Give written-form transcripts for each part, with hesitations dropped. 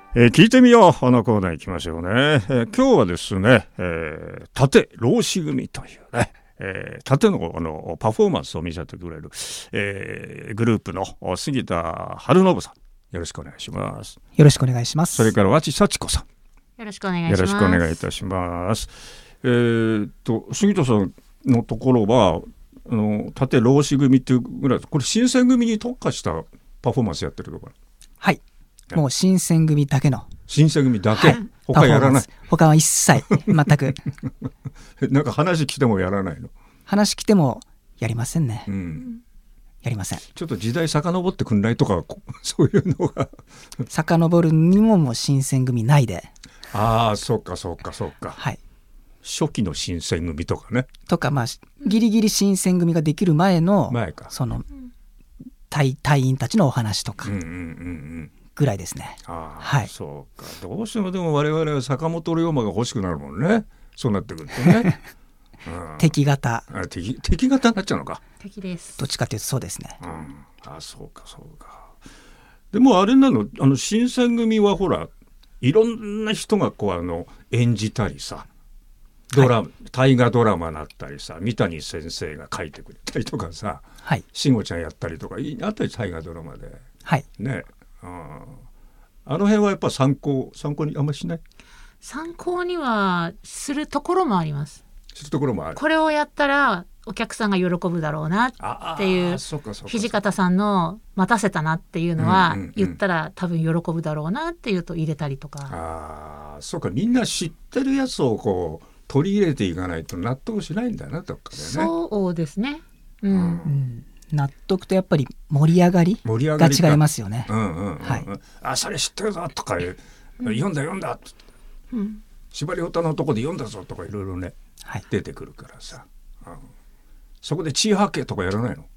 聞いてみよう。このコーナー行きましょうね。今日はですね、盾老子組というね、盾のパフォーマンスを見せてくれる、グループの杉田春信さん、よろしくお願いします。 よろしくお願いします。 それから和知幸子さん、 よろしくお願いします。 よろしくお願いいたします。杉田さんのところは盾老子組っていうぐらい、これ新選組に特化したパフォーマンスやってるところ。 はい、もう新選組だけの。 新選組だけ、はい、他やらない。 他は一切全くなんか話来てもやらないの？ 話来てもやりませんね、やりません。 ちょっと時代遡ってくんないとか、そういうのが遡るにももう新選組ないで。 ああ、そうかそうかそうか、 はい、 初期の新選組とかね、 とか、ギリギリ新選組ができる前のその隊員たちのお話とかぐらいですね。 はい、そうか。どうしてもでも我々は坂本龍馬が欲しくなるもんね、そうなってくるとね敵型敵型になっちゃうのか。 敵です。 どっちかというとそうですね、 そうかそうか。でもあれなの、新選組はほらいろんな人がこう演じたりさ、大河ドラマなったりさ、三谷先生が書いてくれたりとかさ、 はい、 慎吾ちゃんやったりとかあったり、大河ドラマで、 はいね、あの辺はやっぱ参考にあんまりしない？ 参考にはするところもあります。 するところもある。 これをやったらお客さんが喜ぶだろうなっていう、土方さんの待たせたなっていうのは言ったら多分喜ぶだろうなっていうと入れたりとか。 そうか、みんな知ってるやつをこう取り入れていかないと納得しないんだな、どっかでね。 そうですね、 納得とやっぱり盛り上がりが違いますよね。 それ知ってるぞとか読んだって、司馬太のとこで読んだぞとかいろいろね、出てくるからさ、そこで血吐けとかやらないの？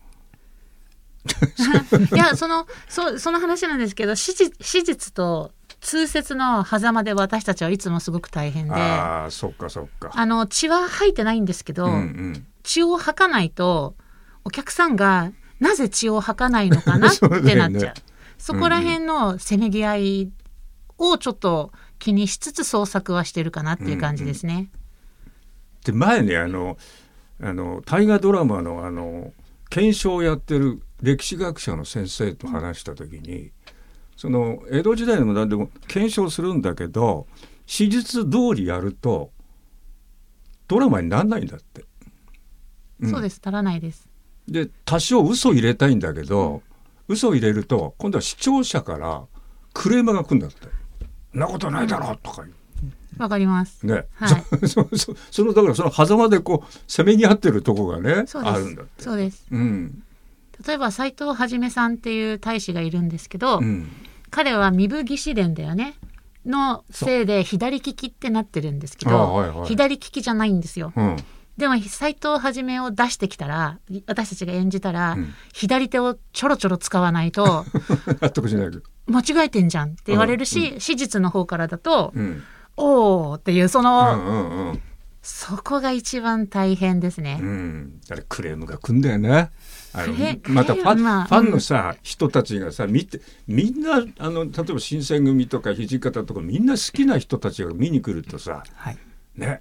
いや、その話なんですけど、史実と通説の狭間で私たちはいつもすごく大変で。 そうかそうか。 血は吐いてないんですけど、血を吐かないとお客さんがなぜ血を吐かないのかなってなっちゃう。そこら辺のせめぎ合いをちょっと気にしつつ創作はしてるかなっていう感じですね。 で、前ね、大河ドラマの検証をやってる歴史学者の先生と話した時に、その江戸時代でも何でも検証するんだけど、史実通りやるとドラマにならないんだって。 そうです、ならないです。 で、多少嘘入れたいんだけど、嘘入れると今度は視聴者からクレームが来るんだって。そんなことないだろうとか言う。 わかりますね、だからその狭間でこうせめぎ合ってるとこがね、あるんだって。 そうです、例えば斎藤一さんっていう大使がいるんですけど、彼は壬生義士伝だよねのせいで左利きってなってるんですけど、左利きじゃないんですよ、でも斎藤一を出してきたら、私たちが演じたら、左手をちょろちょろ使わないと納得しない。 間違えてんじゃんって言われるし、史実の方からだと、おーっていうそこが一番大変ですね。あれクレームが来んだよね。またファンのさ、人たちがさ見て、みんな例えば新選組とか土方とかみんな好きな人たちが見に来るとさ、ね、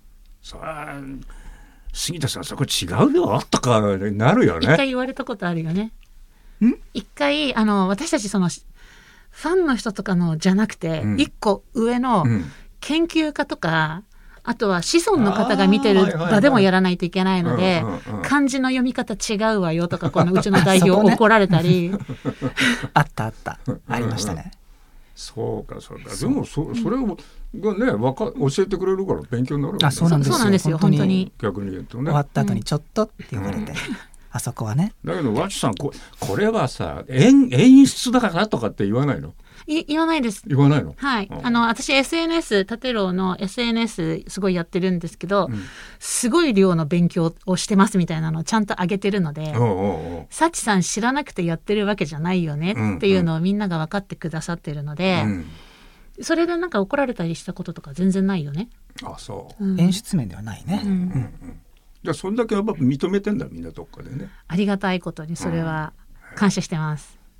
杉田さんそこ違うよとかなるよね。 一回言われたことあるよね。一回私たちファンの人とかのじゃなくて、一個上の研究家とか、あとは子孫の方が見てる場でもやらないといけないので、漢字の読み方違うわよとか、このうちの代表怒られたりあったありましたね。 そうか。でもそれをがね、教えてくれるから勉強になるわけ、ね。 そうなんですよ、 本当に。 逆に言うとね、 終わった後にちょっとって言われて、あそこはね。 だけど和知さん、これはさ演出だからとかって言わないの？ 言わないです。 言わないの？ はい。私 SNS 立郎の SNS すごいやってるんですけど、すごい量の勉強をしてますみたいなのをちゃんと上げてるので、幸さん知らなくてやってるわけじゃないよねっていうのをみんなが分かってくださってるので、それでなんか怒られたりしたこととか全然ないよね。 演出面ではないね。 じゃあそんだけやっぱ認めてんだ、みんなどっかでね。 ありがたいことにそれは感謝してます。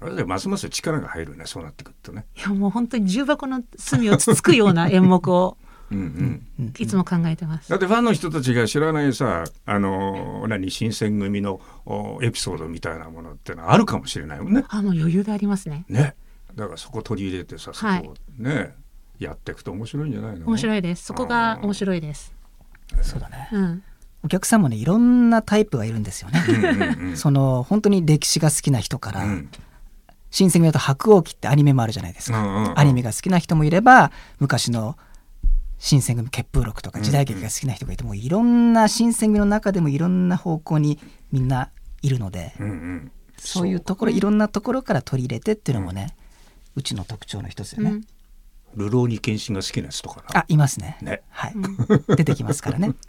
ますます力が入るね、そうなってくるとね。 いやもう本当に重箱の隅をつつくような演目をいつも考えてます。 だってファンの人たちが知らないさ、新選組のエピソードみたいなものってのはあるかもしれないもんね。 もう余裕でありますね。 ね、だからそこ取り入れてさ、そこをね、やっていくと面白いんじゃないの。 面白いです。そこが面白いです。 そうだね、お客さんもねいろんなタイプがいるんですよね。その本当に歴史が好きな人から、新選組だと白鸚記ってアニメもあるじゃないですか。アニメが好きな人もいれば、昔の新選組血風録とか時代劇が好きな人がいて、もういろんな新選組の中でもいろんな方向にみんないるので、そういうところ、いろんなところから取り入れてっていうのもね、うちの特徴の一つよね。 流浪に剣心が好きなやつとかな。 いますね。はい、出てきますからね。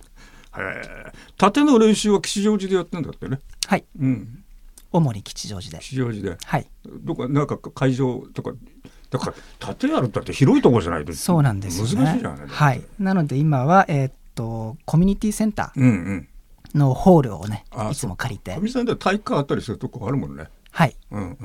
盾の練習は吉祥寺でやってんだってね。 はい、主に吉祥寺で。 吉祥寺で、 はい、 どこかなんか会場とか、だから盾やるったって広いところじゃないと。 そうなんですよね。 難しいじゃない。 はい、なので今はコミュニティセンターのホールをね、いつも借りて。 かみさんで体育館あったりするとこあるもんね。 はい、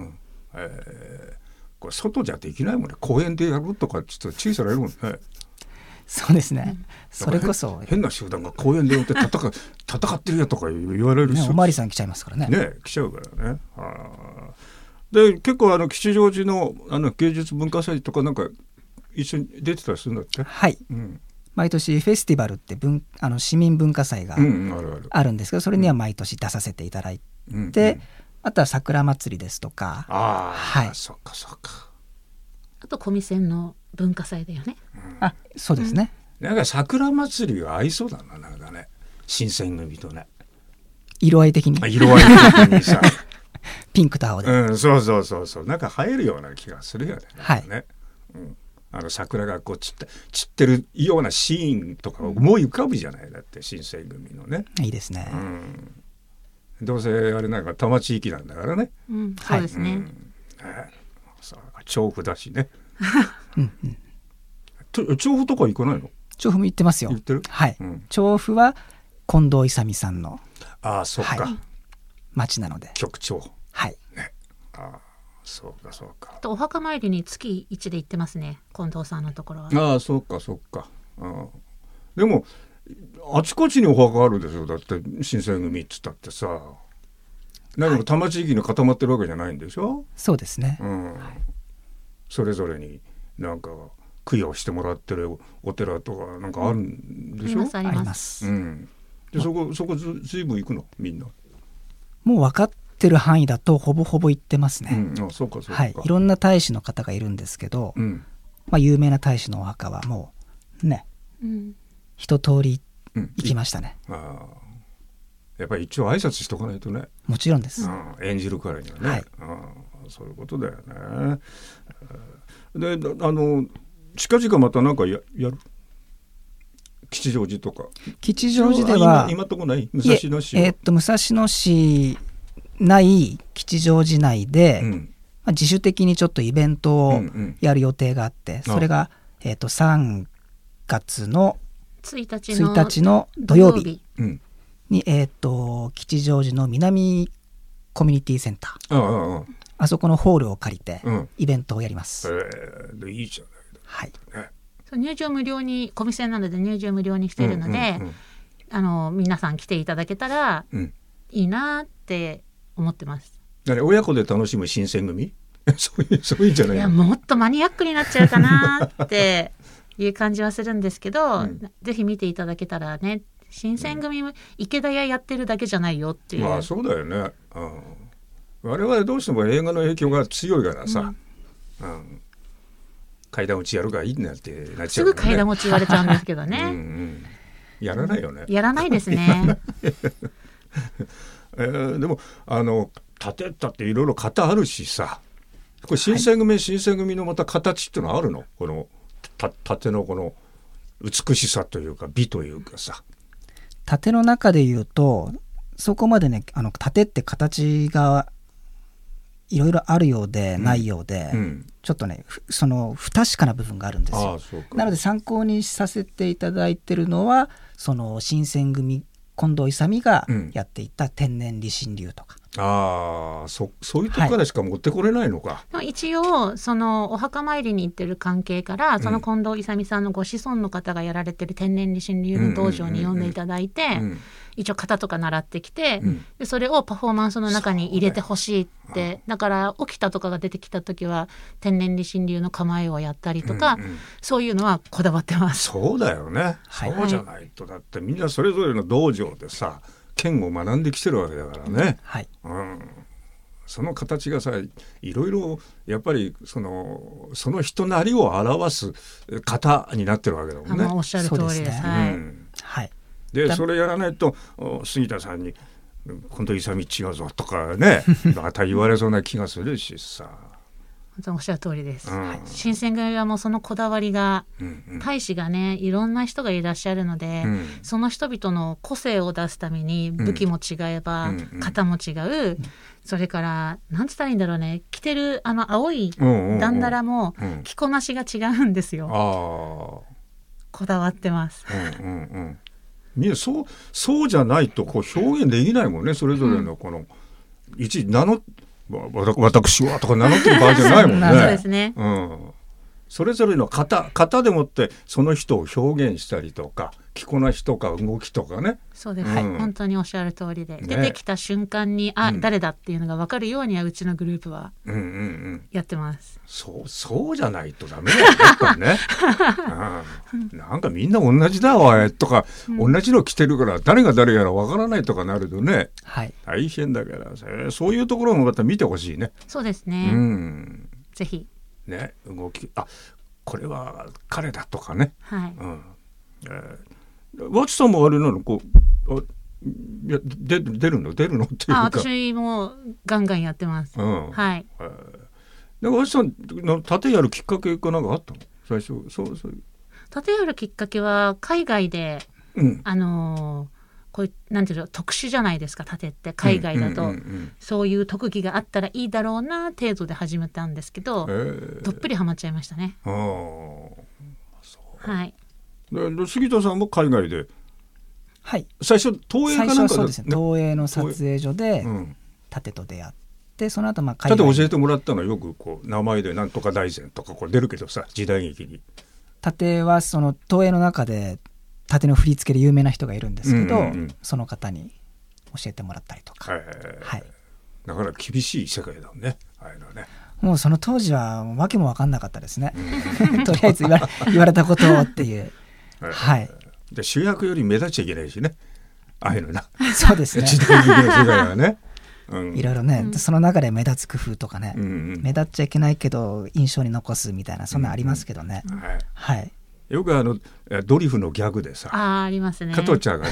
これ外じゃできないもんね。公園でやるとかちょっと注意されるもんね。 そうですね、それこそ変な集団が公園でやって戦ってるやとか言われるし、 おまわりさん来ちゃいますからね。 来ちゃうからね。で結構吉祥寺の芸術文化祭とかなんか一緒に出てたりするんだって。 はい、毎年フェスティバルって市民文化祭があるんですけど、それには毎年出させていただいて、あとは桜祭りですとか。 はい、そうかそうか。 あと小見線の文化祭だよね。 そうですね。 なんか桜祭りが合いそうだな、なんかね、新選組とね、 色合い的に。 色合い的にさピンクと青で。 そうなんか映えるような気がするよね。 はい。 桜がこう散ってるようなシーンとか思い浮かぶじゃない。だって新選組のね。 いいですね。 どうせあれなんか多摩地域なんだからね。 そうですね。 調布だしね。調布とか行かないの？ 調布も行ってますよ。 行ってる？ はい。調布は近藤勇さんのそっか、 町なので。 局長。 はい。 そうか。 お墓参りに月1で行ってますね、近藤さんのところは。 そうか。でもあちこちにお墓あるでしょ。だって新選組っつったってさ、何も多摩地域に固まってるわけじゃないんでしょ。 そうですね。 それぞれになんか供養してもらってるお寺とかなんかあるんでしょ。 あります。 でそこずいぶん行くのみんな。 もう分かってる範囲だとほぼほぼ行ってますね。 そうか。 はい。いろんな大使の方がいるんですけど、有名な大使のお墓はもうね、一通り行きましたね。 やっぱり一応挨拶しとかないとね。 もちろんです。 演じるからにはね。そういうことだよね。で近々またなんかやる？吉祥寺とか。 吉祥寺では今とこない？武蔵野市。 武蔵野市内、吉祥寺内で、自主的にちょっとイベントをやる予定があって、それが3月の1日の土曜日に吉祥寺の南コミュニティセンター、あそこのホールを借りてイベントをやります。 いいじゃない。 はい。 入場無料に、コミセンなので入場無料にしているので、皆さん来ていただけたらいいなって思ってます。 親子で楽しむ新選組そういうんじゃないの？ いや、もっとマニアックになっちゃうかなっていう感じはするんですけど、ぜひ見ていただけたらね。新選組も池田屋やってるだけじゃないよっていう。 そうだよね。我々どうしても映画の影響が強いからさ、階段落ちやるがいいなんてなっちゃう、ね、 すぐ階段落ち言われちゃうんですけどね。 やらないよね。 やらないですね。 でも盾ったっていろいろ型あるしさ、これ新選組のまた形っていうのはあるの？この盾のこの美しさというか美というかさ。 盾の中で言うとそこまでね、盾って形がいろいろあるようでないようで、ちょっとねその不確かな部分があるんですよ。なので参考にさせていただいてるのは、その新選組近藤勇がやっていた天然理心流とか、 そういうとこからしか持ってこれないのか。 はい、一応そのお墓参りに行ってる関係から、その近藤勇さんのご子孫の方がやられてる天然理心流の道場に呼んでいただいて、一応型とか習ってきて、でそれをパフォーマンスの中に入れてほしいって、だから起きたとかが出てきた時は天然理心流の構えをやったりとか、そういうのはこだわってます。 そうだよね、そうじゃないと、だってみんなそれぞれの道場でさ剣を学んできてるわけだからね、その形がさいろいろやっぱりその人なりを表す型になってるわけだもんね。 おっしゃる通りです。 でそれやらないと杉田さんに今度勇違うぞとかねまた言われそうな気がするしさ。 本当におっしゃる通りです。新選組はもうそのこだわりが、大使がねいろんな人がいらっしゃるので、その人々の個性を出すために武器も違えば、型も違う、それからなんつったらいいんだろうね、着てる青いだんだらも着こなしが違うんですよ。こだわってます。 みんなそうじゃないとこう表現できないもんね。それぞれのこの一私はとか名乗ってる場合じゃないもんね。 そうですね。 それぞれの型でもってその人を表現したりとか着こなしとか動きとかね。 そうです、本当におっしゃる通りで、出てきた瞬間に誰だっていうのが分かるようにはうちのグループはやってます。 そうじゃないとダメだよやっぱねなんかみんな同じだわとか、同じの着てるから誰が誰やら分からないとかなるとね、大変だからそういうところもまた見てほしいね。 そうですね、ぜひね、動きこれは彼だとかね。ワチさんもあれなのこう出るのっていうか。 私もガンガンやってます。はい。 ワチさん盾やるきっかけかなんかあったの最初。 盾やるきっかけは海外で、こういうなんていうの特殊じゃないですか、盾って海外だと、そういう特技があったらいいだろうな程度で始めたんですけど、どっぷりハマっちゃいましたね。はい。 で杉田さんも海外で、最初東映かなんかそうですね、東映の撮影所で盾と出会って、その後海外で教えてもらったのはよくこう名前でなんとか大膳とかこう出るけどさ、時代劇に盾はその東映の中で盾の振り付けで有名な人がいるんですけど、その方に教えてもらったりとか、 だから厳しい世界だね、ああいうのね。 もうその当時はわけも分かんなかったですねとりあえず言われたことをっていうで主役より目立っちゃいけないしね、ああいうのなそうですね時代劇の世界はね、 いろいろね、その中で目立つ工夫とかね、目立っちゃいけないけど印象に残すみたいな、そんなありますけどね。よくドリフのギャグでさ、 ありますね、 加藤ちゃんが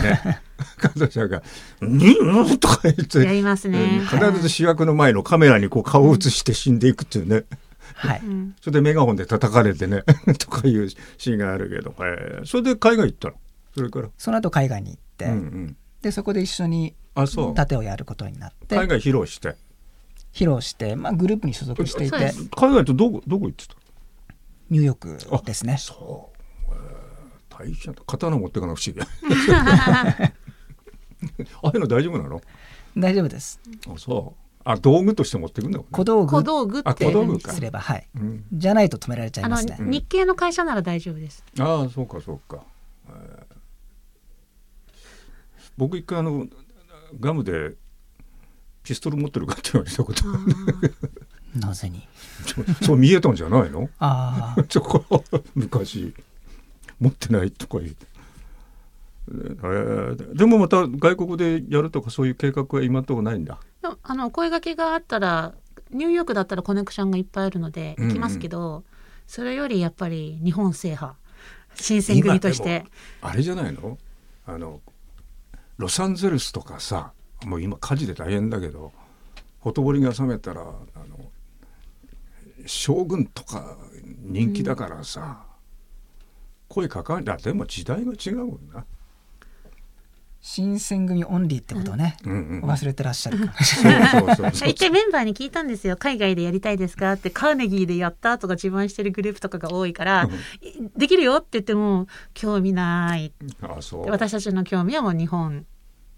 うんとか言ってやりますね。 必ず主役の前のカメラにこう顔を映して死んでいくっていうね、それでメガホンで叩かれてねとかいうシーンがあるけど、それで海外行ったの。それからその後海外に行って、でそこで一緒に盾をやることになって、 海外披露して、 グループに所属していて。 海外とどこ行ってた？ ニューヨークですね。 大変だ、刀持ってかなくちゃいけないああいうの大丈夫なの？ 大丈夫です。 道具として持ってくんだもんね。 小道具ってすれば、じゃないと止められちゃいますね。 日系の会社なら大丈夫です。 そうか。僕一回ガムでピストル持ってるかって言われたことなぜにそう見えたんじゃないの？昔持ってないとか言う、でもまた外国でやるとかそういう計画は今のところないんだ。 声掛けがあったら、ニューヨークだったらコネクションがいっぱいあるので行きますけど、それよりやっぱり日本制覇、新選組として。 あれじゃないの？ロサンゼルスとかさ、もう今火事で大変だけど、ほとぼりが冷めたら将軍とか人気だからさ、声かかんだ。でも時代が違うもんな。 新選組オンリーってことをね、忘れてらっしゃるかもしれない。一回メンバーに聞いたんですよ、海外でやりたいですかって。カーネギーでやったとか自慢してるグループとかが多いからできるよって言っても興味ない。私たちの興味はもう日本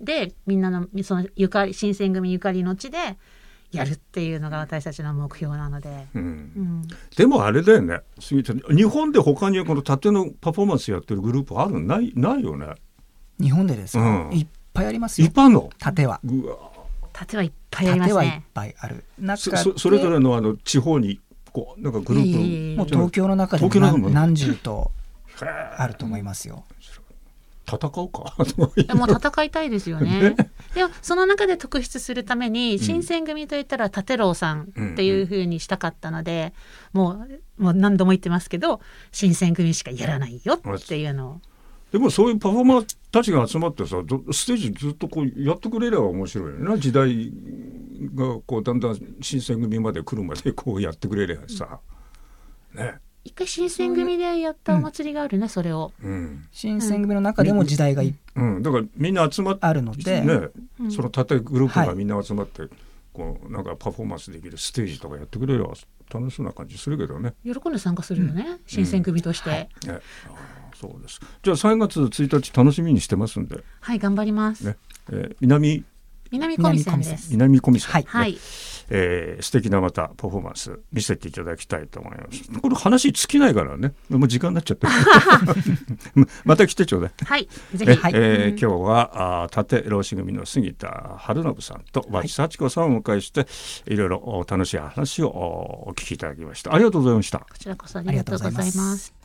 でみんなのそのゆかり新選組ゆかりの地でやるっていうのが私たちの目標なので、 でもあれだよね、日本で他にこの盾のパフォーマンスやってるグループあるの？ないよね。 日本でですか？いっぱいありますよ。 いっぱいあるの？ 盾は。 盾はいっぱいありますね。 盾はいっぱいある。 それぞれの地方にこうなんかグループ、 もう東京の中でも何十とあると思いますよ。 戦うかもう戦いたいですよね。でもその中で特筆するために新選組といったら舘郎さんっていう風にしたかったので、もう何度も言ってますけど新選組しかやらないよっていうのを。 でもそういうパフォーマーたちが集まってさ、ステージずっとこうやってくれれば面白いよな。時代がこうだんだん新選組まで来るまでこうやってくれればさ、ね。 一回新選組でやったお祭りがあるね、それを、 新選組の中でも時代がだからみんな集まってあるので、 その盾グループがみんな集まって、こうなんかパフォーマンスできるステージとかやってくれれば楽しそうな感じするけどね。 喜んで参加するよね、新選組として、 そうです。じゃあ3月1日楽しみにしてますんで、 はい、頑張ります、 南小見線です。 南小見線、 はい素敵なまたパフォーマンス見せていただきたいと思います。これ話尽きないからね、もう時間になっちゃってまた来てちょうだい。 はい、ぜひ。 今日は盾浪士組の杉田春信さんと和知幸子さんをお迎えして、いろいろ楽しい話をお聞きいただきました。ありがとうございました。こちらこそありがとうございます。